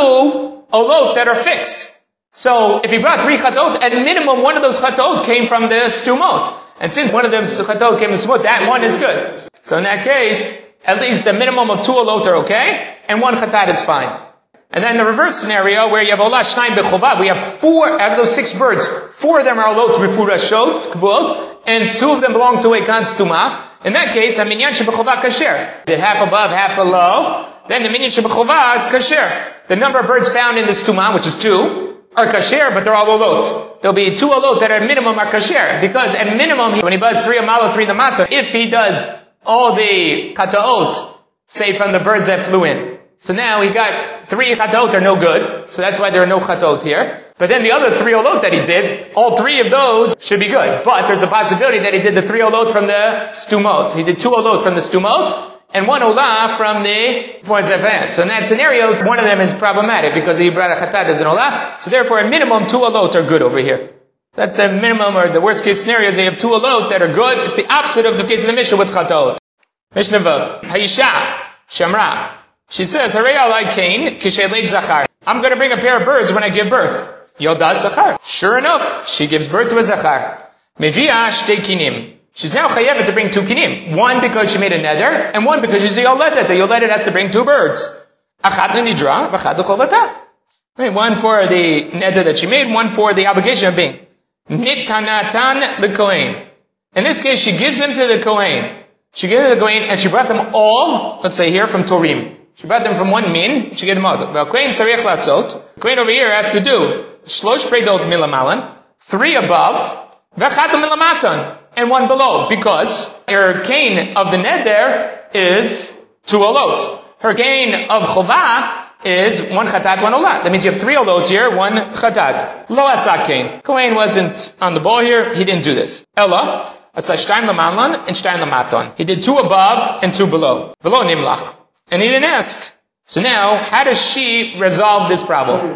olot that are fixed. So, if he brought 3 chataot, at minimum 1 of those chataot came from the stumot. And since 1 of those chataot came from the stumot, that one is good. So in that case, at least the minimum of 2 olot are okay, and 1 chatat is fine. And then the reverse scenario, where you have olah shnayim bechovah, we have 4, out of those 6 birds, 4 of them are olot mefurashot, kvot, and 2 of them belong to a kan stuma. In that case, a minyan shebechovah kasher. Did half above, half below. Then the minyan shebechovah is kasher. The number of birds found in the stuma, which is 2, are kasher, but they're all olot. There'll be 2 olot that at minimum are kasher. Because at minimum, when he does 3 amalo, 3 namato, if he does all the chataot, say from the birds that flew in. So now he got 3 chataot are no good. So that's why there are no chataot here. But then the other 3 olot that he did, all 3 of those should be good. But there's a possibility that he did the 3 olot from the stumot. He did 2 olot from the stumot, and 1 olah from the poinzevet. So in that scenario, one of them is problematic because he brought a chatat as an olah. So therefore, at minimum, 2 olot are good over here. That's the minimum, or the worst case scenario is you have 2 olot that are good. It's the opposite of the case of the Mishnah with chatot. Mishnah Vav. Hayisha, Shamra. She says, Harei alai kain, kishay leit zachar. I'm going to bring a pair of birds when I give birth. Yodat zachar. Sure enough, she gives birth to a zachar. Mevia shtei kinim. She's now chayevet to bring 2 kinim. 1 because she made a neder, and 1 because she's a yoledet. The yoledet has to bring 2 birds. Achat lenidra, v'achat l'chovata. 1 for the neder that she made, 1 for the obligation of being. Nitanatan l'kohen. In this case, she gives them to the kohen. She gave them to the kohen, and she brought them all, let's say here, from Torim. She brought them from 1 min, she gave them out. The kohen tzarich lasot. The kohen over here has to do shlosh predot milamalan, 3 above, v'achat milamatan, and 1 below, because her gain of the neder is 2 olot. Her gain of chovah is 1 chatat, 1 olah. That means you have 3 olot here, 1 chatat. Lo asak kain. Kohen wasn't on the ball here, he didn't do this. Ella, asa shtayim lamalan and shtayim lamaton. He did 2 above and 2 below. V'lo nimlach. And he didn't ask. So now, how does she resolve this problem?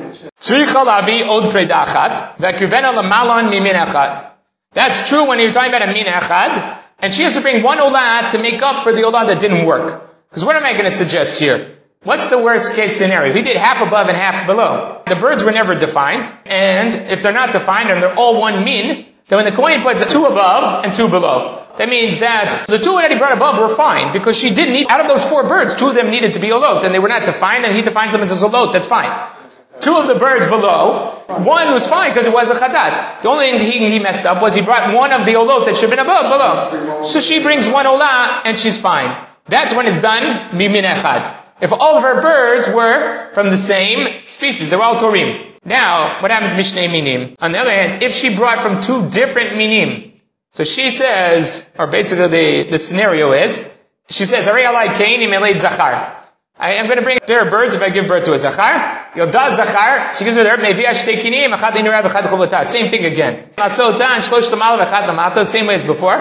That's true when you're talking about a min echad, and she has to bring 1 olah to make up for the olah that didn't work. Because what am I going to suggest here? What's the worst case scenario? He did half above and half below. The birds were never defined, and if they're not defined and they're all 1 min, then when the kohen puts 2 above and 2 below, that means that the 2 that he brought above were fine, because she did need, out of those 4 birds, 2 of them needed to be olot, and they were not defined, and he defines them as olot, that's fine. two of the birds below. One was fine because it was a chatat. The only thing he messed up was he brought one of the olot that should have been above below. So she brings one olah and she's fine. That's when it's done mimin echad. If all of her birds were from the same species, they were all torim. Now, what happens mishnei minim? On the other hand, if she brought from two different minim, so she says, or basically the scenario is, she says, Arei alai keinim eled zachar. I am going to bring a pair of birds if I give birth to a zachar. Yodah zachar, she gives her the herb, nevia shtei kinim, echad inurav, echad chovotah. Same thing again. Masota and shlosh lamal, echad lamata, same way as before.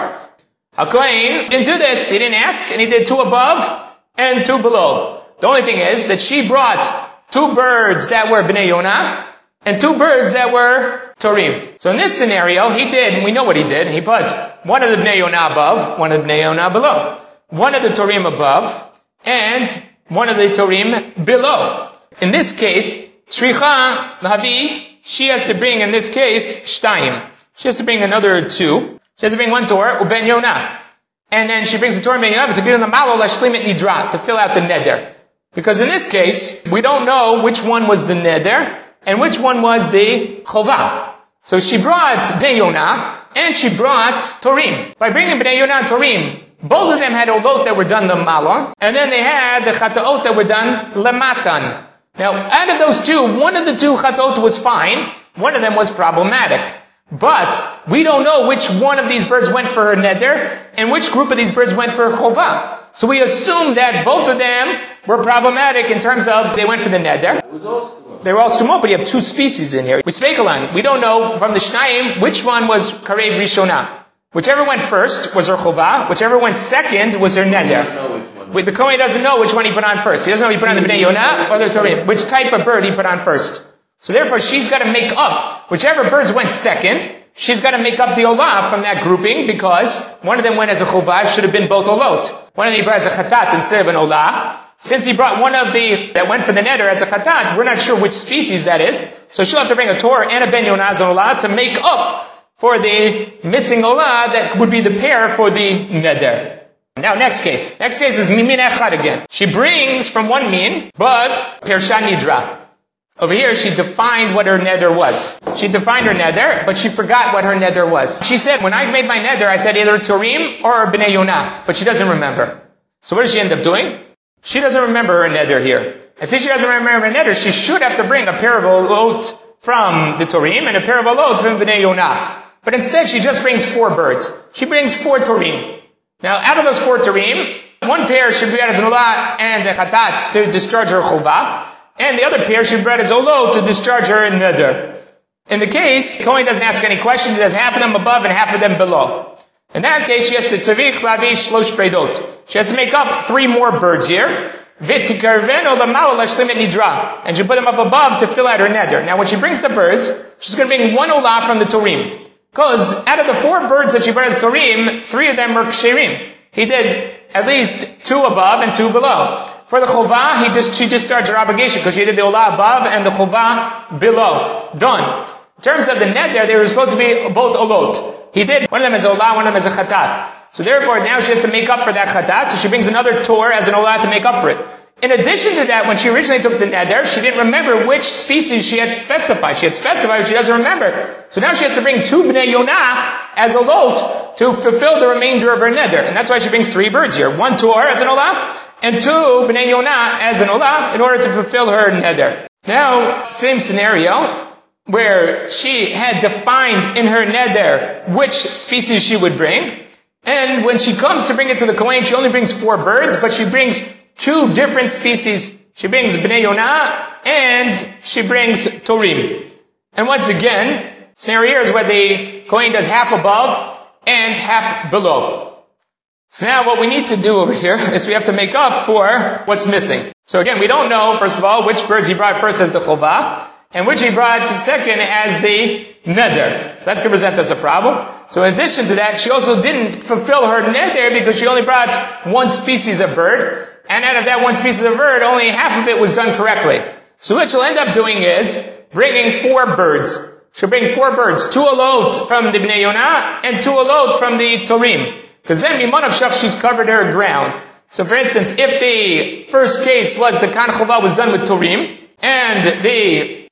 HaKohen didn't do this, he didn't ask, and he did two above and two below. The only thing is that she brought two birds that were bnei Yonah, and two birds that were Torim. So in this scenario, he did, and we know what he did, he put one of the Bnei Yonah above, one of the Bnei Yonah below. One of the Torim above, and one of the Torim below. In this case, Tzricha Lahavi, she has to bring, in this case, Shtayim. She has to bring another two. She has to bring one Tor, Uben Yonah. And then she brings the Tor Ben Yonah to give him the Malo Lashlim et Nidra, to fill out the Neder. Because in this case, we don't know which one was the Neder, and which one was the Chovah. So she brought Bnei Yonah, and she brought Torim. By bringing Bnei Yonah and Torim, both of them had olot that were done Lamala, and then they had the Chataot that were done Lamatan. Now, out of those two, one of the two Chataot was fine, one of them was problematic. But we don't know which one of these birds went for her neder, and which group of these birds went for her chovah. So we assume that both of them were problematic in terms of they went for the neder. They were all stumot, but you have two species in here. We spekulan. We don't know from the Shnayim which one was karev rishona. Whichever went first was her chovah. Whichever went second was her neder. The Kohen doesn't know which one he put on first. He doesn't know if he put on the Bnei Yonah or the Torim. Which type of bird he put on first. So therefore, she's got to make up. Whichever birds went second, she's got to make up the olah from that grouping because one of them went as a chovah, should have been both olot. One of them he brought as a chatat instead of an olah. Since he brought one of the that went for the neder as a chatat, we're not sure which species that is. So she'll have to bring a Tor and a Ben Yonah as an olah to make up for the missing olah that would be the pair for the neder. Now next case. Next case is mimin echad again. She brings from one min, but persha nidra. Over here, she defined what her neder was. She defined her neder, but she forgot what her neder was. She said, when I made my neder, I said either Torim or Bnei Yonah, but she doesn't remember. So what does she end up doing? She doesn't remember her neder here. And since she doesn't remember her neder, she should have to bring a pair of olot from the Torim and a pair of olot from Bnei Yonah. But instead, she just brings 4 birds. She brings 4 Torim. Now, out of those 4 Torim, one pair should be as an olah and a chatat to discharge her chovah. And the other pair she brought as olot to discharge her neder. In the case, Kohen doesn't ask any questions. He has half of them above and half of them below. In that case, she has to tzarich lavi shlosh preidot. She has to make up 3 more birds here. V'tikarveno l'malo lashlim et nidra. And she put them up above to fill out her neder. Now, when she brings the birds, she's going to bring 1 olah from the Torim. Because out of the 4 birds that she brought as Torim, 3 of them were ksherim. He did at least 2 above and 2 below. For the chovah, she discharged her obligation because she did the olah above and the chovah below. Done. In terms of the neder, they were supposed to be both olot. He did one of them as olah, one of them as a chatat. So therefore, now she has to make up for that chatat, so she brings another tor as an olah to make up for it. In addition to that, when she originally took the neder, she didn't remember which species she had specified. She had specified, but she doesn't remember. So now she has to bring 2 bnei Yonah as olot to fulfill the remainder of her neder. And that's why she brings 3 birds here. 1 tor as an olah, and 2 bnei Yonah as an olah in order to fulfill her neder. Now, same scenario, where she had defined in her neder which species she would bring. And when she comes to bring it to the Kohen, she only brings 4 birds, but she brings 2 different species. She brings Bnei Yonah and she brings Torim. And once again, scenario here is where the Kohen does half above and half below. So now what we need to do over here is we have to make up for what's missing. So again, we don't know, first of all, which birds he brought first as the chovah, and which he brought second as the neder. So that's going to present us a problem. So in addition to that, she also didn't fulfill her neder because she only brought 1 species of bird. And out of that 1 species of bird, only half of it was done correctly. So what she'll end up doing is bringing 4 birds. She'll bring 4 birds, 2 olot from the Bnei Yonah and 2 olot from the Torim. Because then Mimon of Shach, she's covered her ground. So for instance, if the first case was the Kan Chovah was done with Torim, and the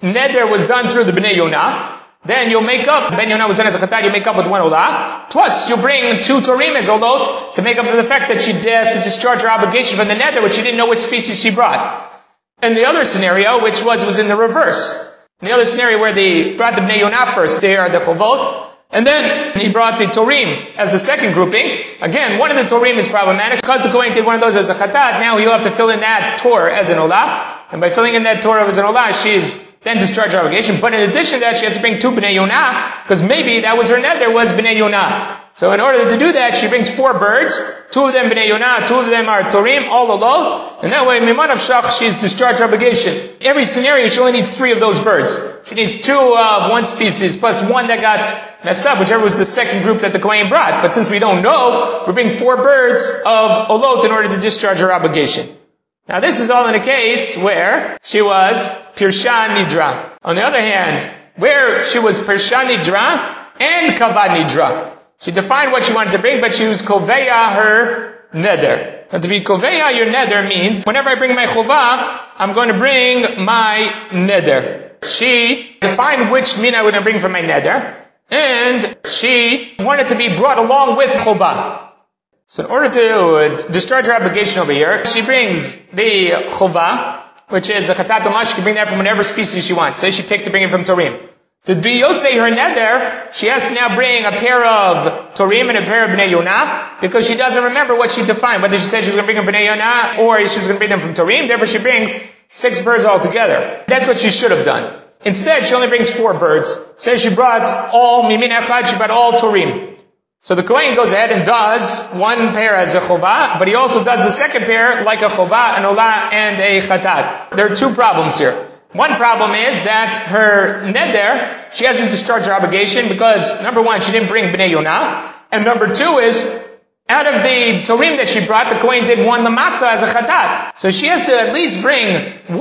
neder was done through the Bnei Yonah, then you'll make up, Ben Yonah was done as a chatat, you make up with one olah, plus you'll bring 2 torim as olot to make up for the fact that she has to discharge her obligation from the neder, which she didn't know which species she brought. And the other scenario, which was in the reverse. In the other scenario where they brought the Bnei Yonah first, they are the chovot, and then he brought the torim as the second grouping. Again, one of the torim is problematic, because the Kohen did one of those as a chatat, now you'll have to fill in that tor as an olah, and by filling in that tor as an olah, she's then discharge her obligation. But in addition to that, she has to bring 2 Bnei Yonah, because maybe that was her neder, was Bnei Yonah. So in order to do that, she brings 4 birds, 2 of them Bnei Yonah, 2 of them are Torim, all alot, and that way, Miman of Shach, she's discharged her obligation. Every scenario, she only needs 3 of those birds. She needs 2 of one species, plus 1 that got messed up, whichever was the second group that the Kohen brought. But since we don't know, we bring 4 birds of olot in order to discharge her obligation. Now this is all in a case where she was Pirsha Nidra. On the other hand, where she was Pirsha Nidra and Kavod Nidra. She defined what she wanted to bring, but she was Koveya her neder. And to be Koveya your neder means, whenever I bring my chovah, I'm going to bring my neder. She defined which min I would bring for my neder, and she wanted to be brought along with chovah. So in order to discharge her obligation over here, she brings the chovah, which is a chatat u'mah. She can bring that from whatever species she wants. Say she picked to bring it from torim. To be yotzei her neder, she has to now bring a pair of torim and a pair of bnei yonah, because she doesn't remember what she defined, whether she said she was going to bring a bnei yonah or she was going to bring them from torim. Therefore she brings 6 birds altogether. That's what she should have done. Instead, she only brings 4 birds. Say she brought all mimin echad, she brought all torim. So the Kohen goes ahead and does 1 pair as a chovah, but he also does the second pair like a chovah, an olah, and a chatat. There are 2 problems here. One problem is that her neder, she hasn't discharged her obligation because, number 1, she didn't bring bnei yonah, and number 2 is, out of the torim that she brought, the Kohen did 1 lamata as a chatat. So she has to at least bring 1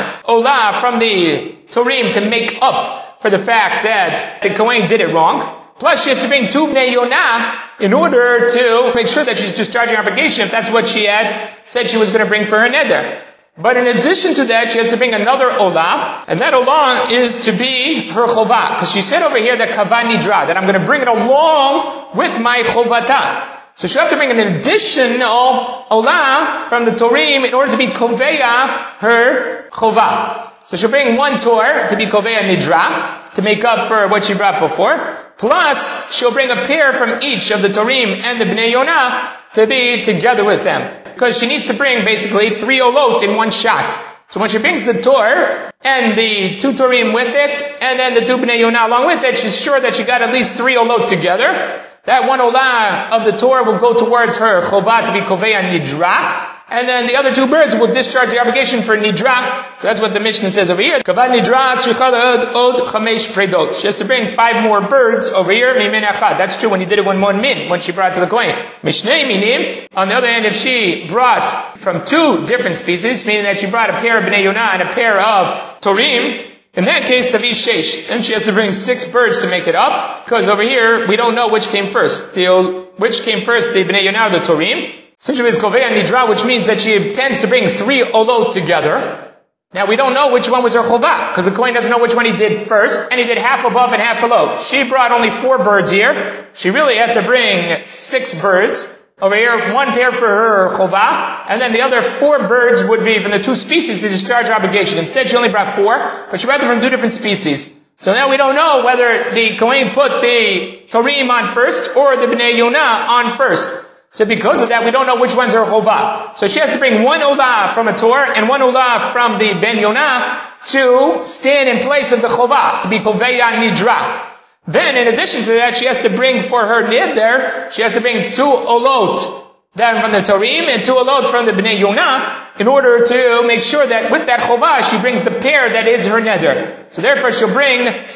olah from the torim to make up for the fact that the Kohen did it wrong. Plus she has to bring 2 bnei yonah in order to make sure that she's discharging her obligation, if that's what she had said she was going to bring for her neder. But in addition to that, she has to bring another olah, and that olah is to be her chovah. Because she said over here that kavod nidra, that I'm going to bring it along with my chovata. So she'll have to bring an additional olah from the torim in order to be koveya her chovah. So she'll bring 1 tor to be koveya nidra, to make up for what she brought before. Plus, she'll bring a pair from each of the torim and the bnei yonah to be together with them. Because she needs to bring basically 3 olot in 1 shot. So when she brings the tor and the 2 torim with it, and then the 2 bnei yonah along with it, she's sure that she got at least 3 olot together. That 1 olah of the tor will go towards her chovah to be koveya nidra. And then the other 2 birds will discharge the obligation for nidra. So that's what the Mishnah says over here. Kavod nidra tzricha od 5 predot. She has to bring 5 more birds over here. Mimin echad. That's true when he did it 1 more min, when she brought it to the Kohen. Mishnei minim. On the other hand, if she brought from 2 different species, meaning that she brought a pair of bnei yonah and a pair of torim, in that case, tavi sheish. Then she has to bring 6 birds to make it up, because over here, we don't know which came first. Which came first, the bnei yonah or the torim. Since she was koveya nidra, which means that she intends to bring 3 olot together. Now we don't know which one was her chovah, because the Kohen doesn't know which one he did first, and he did half above and half below. She brought only 4 birds here. She really had to bring 6 birds. Over here, 1 pair for her chovah, and then the other 4 birds would be from the 2 species to discharge her obligation. Instead, she only brought 4, but she brought them from 2 different species. So now we don't know whether the Kohen put the torim on first or the bnei yonah on first. So because of that, we don't know which one's her chovah. So she has to bring 1 olah from a tor and 1 olah from the ben yonah to stand in place of the chovah, to be koveya nidra. Then, in addition to that, she has to bring for her neder, she has to bring 2 olot then from the torim and 2 olot from the bnei yonah in order to make sure that with that chovah, she brings the pair that is her neder. So therefore, she'll bring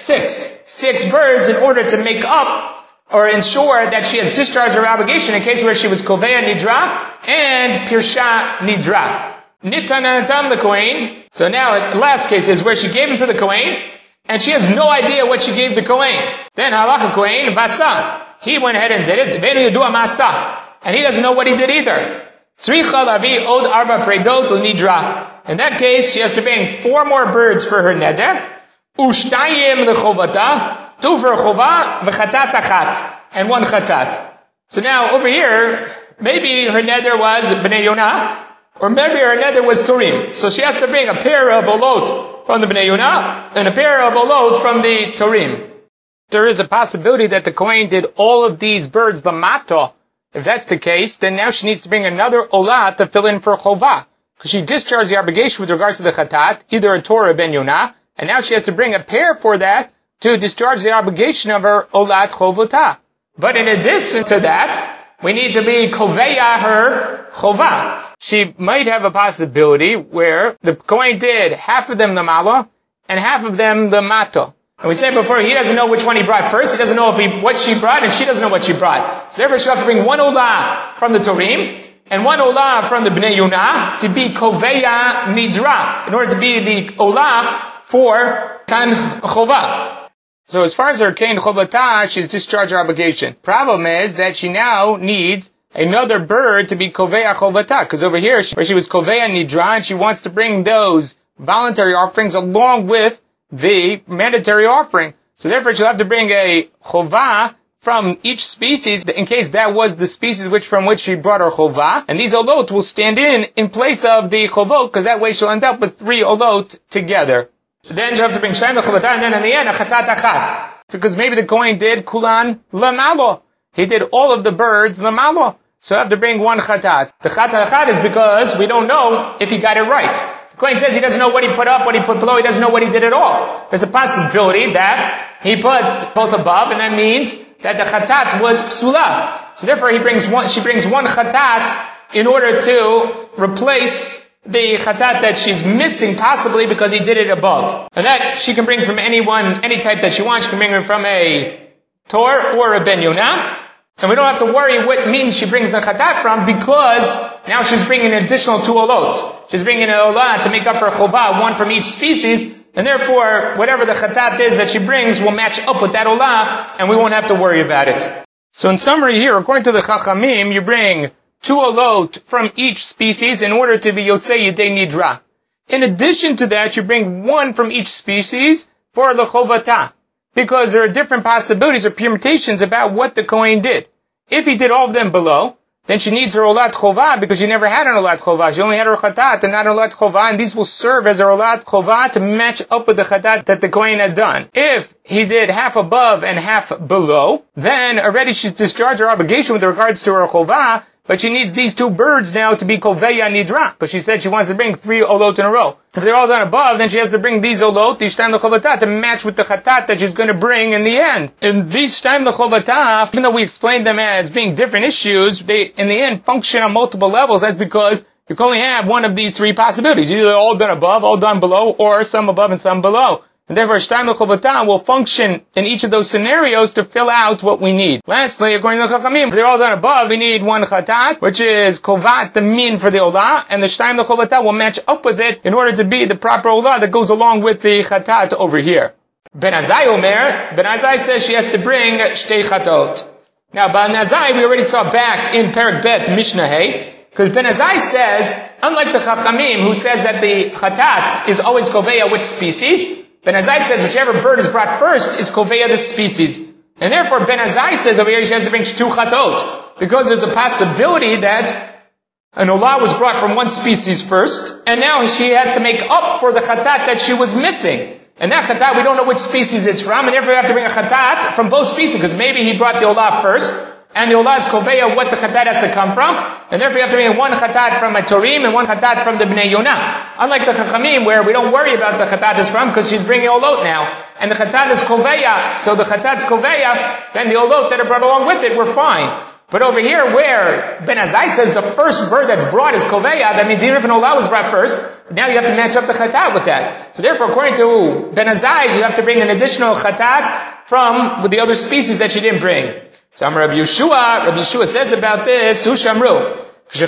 6 birds in order to make up or ensure that she has discharged her obligation in case where she was koveya nidra and pirsha nidra. Nitanatam the Kohen. So now, the last case is where she gave him to the Kohen, and she has no idea what she gave the Kohen. Then halacha Kohen vasa. He went ahead and did it. Venu yadua masa. And he doesn't know what he did either. Tzricha lavi od 4 predot nidra. In that case, she has to bring 4 more birds for her neder. Ushtayim lechovata, two for chova, v'chatat achat, and one chatat. So now over here, maybe her nether was Bnei Yonah, or maybe her nether was Turim. So she has to bring a pair of olot from the Bnei Yonah, and a pair of olot from the Turim. There is a possibility that the Kohen did all of these birds lamata. If that's the case, then now she needs to bring another olah to fill in for chovah. Because she discharged the obligation with regards to the chatat, either a Torah or Ben Yonah, and now she has to bring a pair for that to discharge the obligation of her olat chovotah. But in addition to that, we need to be koveya her chovah. She might have a possibility where the Kohen did half of them the mala and half of them the mato. And we said before, he doesn't know which one he brought first. He doesn't know what she brought, and she doesn't know what she brought. So therefore, she'll have to bring one olah from the Turim and one olah from the Bnei Yonah to be koveya nidra, in order to be the olah for kan chovah. So as far as her kain chovatah, she's discharged her obligation. Problem is that she now needs another bird to be koveya chovatah, because over here, where she was koveya nidra, and she wants to bring those voluntary offerings along with the mandatory offering. So therefore she'll have to bring a chovah from each species, in case that was the species from which she brought her chovah. And these olot will stand in place of the chovot, because that way she'll end up with 3 olot together. So then she'll have to bring shnayim lechovotah, and then in the end a chatat achat. Because maybe the Kohen did kulan lamalo. He did all of the birds lamalo. So he'll have to bring one chatat. The chatat achat is because we don't know if he got it right. Kohen says he doesn't know what he put up, what he put below, he doesn't know what he did at all. There's a possibility that he put both above, and that means that the chatat was psula. So therefore she brings one chatat in order to replace the chatat that she's missing, possibly because he did it above. And that she can bring from any type that she wants. She can bring it from a Tor or a Ben Yonah. And we don't have to worry what means she brings the chatat from, because now she's bringing an additional 2 olot. She's bringing an olah to make up for a chovah, one from each species, and therefore, whatever the chatat is that she brings will match up with that olah, and we won't have to worry about it. So in summary here, according to the Chachamim, you bring 2 olot from each species in order to be yotzei yedei nidra. In addition to that, you bring 1 from each species for the chovatah. Because there are different possibilities or permutations about what the Kohen did. If he did all of them below, then she needs her olat chovah, because she never had an olat chovah. She only had her chatat and not an olat chovah, and these will serve as her olat chovah to match up with the chatat that the Kohen had done. If he did half above and half below, then already she's discharged her obligation with regards to her chovah, but she needs these 2 birds now to be koveya nidra, because she said she wants to bring 3 olot in a row. If they're all done above, then she has to bring these olot, these shtayim lechovatah, to match with the chatat that she's going to bring in the end. And these shtayim lechovatah, even though we explained them as being different issues, they in the end function on multiple levels. That's because you can only have one of these 3 possibilities. Either all done above, all done below, or some above and some below. And therefore, shtayim lechovatah will function in each of those scenarios to fill out what we need. Lastly, according to the Chachamim, if they're all done above, we need 1 chatat, which is kovat, the min for the olah, and the shtayim lechovatah will match up with it in order to be the proper olah that goes along with the chatat over here. Ben Azai says she has to bring shtei chatot. Now, Ben Azai, we already saw back in Perek Bet, Mishnah Hey, because Ben Azai says, unlike the Chachamim, who says that the chatat is always koveya with species, Ben Azai says whichever bird is brought first is koveya the species. And therefore Ben Azai says over here she has to bring 2 chatot. Because there's a possibility that an olah was brought from one species first, and now she has to make up for the chatat that she was missing. And that chatat, we don't know which species it's from, and therefore we have to bring a chatat from both species, because maybe he brought the olah first, and the olah is koveya what the chatat has to come from, and therefore you have to bring 1 chatat from a Turim and 1 chatat from the Bnei Yonah. Unlike the Chachamim, where we don't worry about the chatat is from, because she's bringing olot now, and the chatat is koveya, so the chatat's koveya, then the olot that are brought along with it, we're fine. But over here, where Ben Azai says the first bird that's brought is koveya, that means even if an olah was brought first, now you have to match up the chatat with that. So therefore, according to Ben Azai, you have to bring an additional chatat from with the other species that she didn't bring. So Rabbi Yeshua says about this, Hu Shamru,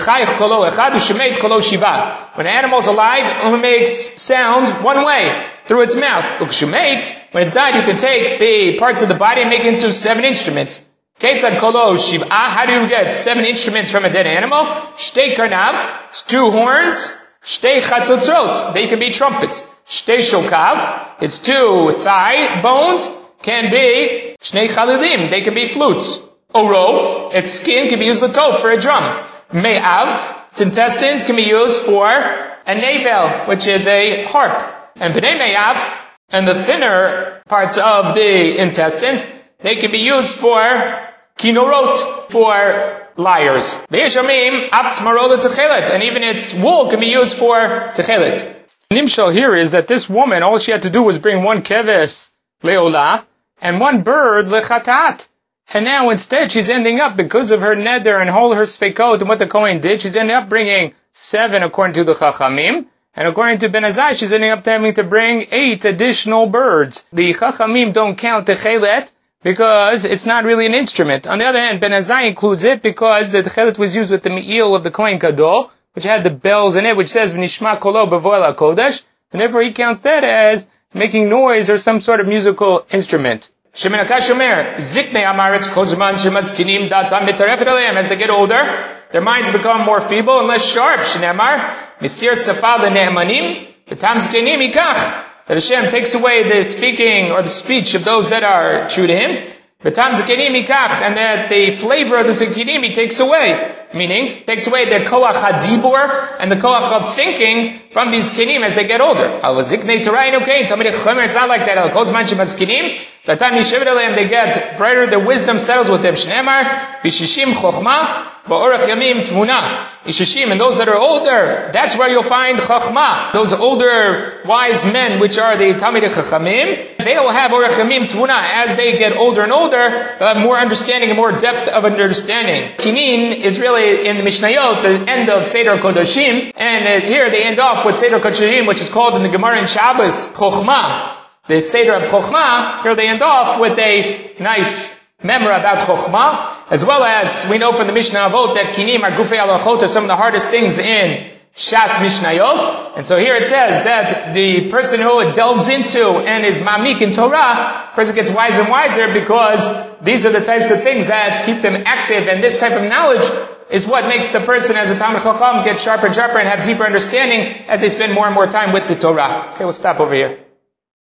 when an animal's alive, it only makes sound one way, through its mouth. When it's died, you can take the parts of the body and make it into 7 instruments. How do you get 7 instruments from a dead animal? Shtei karnav, 2 horns. Shtei chatzotzot, they can be trumpets. Shtei shokav, it's 2 thigh bones, can be shnei chalilim, they can be flutes. Oro, its skin can be used l'tov for a drum. Me'av, its intestines can be used for a navel, which is a harp. And b'nei me'av, and the thinner parts of the intestines, they can be used for kinorot, for lyres. Ve'yeshamim, aft marola techelet, and even its wool can be used for techelet. Nimshal here is that this woman, all she had to do was bring 1 keves leolah and 1 bird lechatat. And now instead she's ending up, because of her neder and all her spekot and what the Kohen did, she's ending up bringing 7 according to the Chachamim. And according to Ben Azai, she's ending up having to bring 8 additional birds. The Chachamim don't count techelet because it's not really an instrument. On the other hand, Ben Azai includes it because the techelet was used with the me'il of the Kohen Gadol, which had the bells in it, which says V'nishma kolo b'voel HaKodesh, and therefore he counts that as making noise or some sort of musical instrument. Shimon HaKash Omer, Ziknei Amaretz Kozman Shemazkinim Datam Mitarefet Aleim. As they get older, their minds become more feeble and less sharp. Shneamar, Misir Safa Le'ne'emanim, V'tam Zkinim Ikach. That Hashem takes away the speaking or the speech of those that are true to Him. V'tam Zkinim Ikach, and that the flavor of the Zkinim He takes away. Meaning, takes away their koach hadibur and the koach of thinking from these kinim as they get older. It's not like that. They get brighter, their wisdom settles with them. Shneemar, bishishim chokhmah, va'orach yamim tmuna. Ishishim, and those that are older, that's where you'll find chokhmah. Those older wise men, which are the Talmidei Chachamim, they will have orach yamim tmuna. As they get older and older, they'll have more understanding and more depth of understanding. Kinin is really in the Mishnayot, the end of Seder Kodashim, and here they end off with Seder Kodashim, which is called in the Gemara in Shabbos, Chokhmah. The Seder of Chokhmah, here they end off with a nice memra about Chokhmah, as well as we know from the Mishnah Avot that Kinim are Gufei Alachot are some of the hardest things in Shas Mishnayot. And so here it says that the person who delves into and is mamik in Torah, the person gets wiser and wiser because these are the types of things that keep them active, and this type of knowledge is what makes the person as a Talmid Chacham get sharper and sharper and have deeper understanding as they spend more and more time with the Torah. Okay, we'll stop over here.